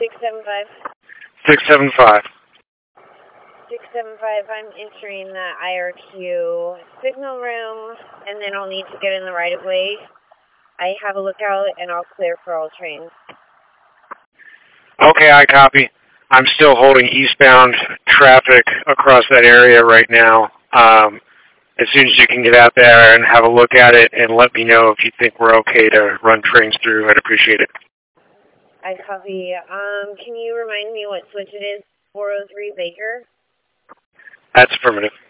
675. 675. 675, I'm entering the IRQ signal room, and then I'll need to get in the right-of-way. I have a lookout, and I'll clear for all trains. Okay, I copy. I'm still holding eastbound traffic across that area right now. As soon as you can get out there and have a look at it and let me know if you think we're okay to run trains through, I'd appreciate it. I copy. Can you remind me what switch it is? 403 Baker? That's affirmative.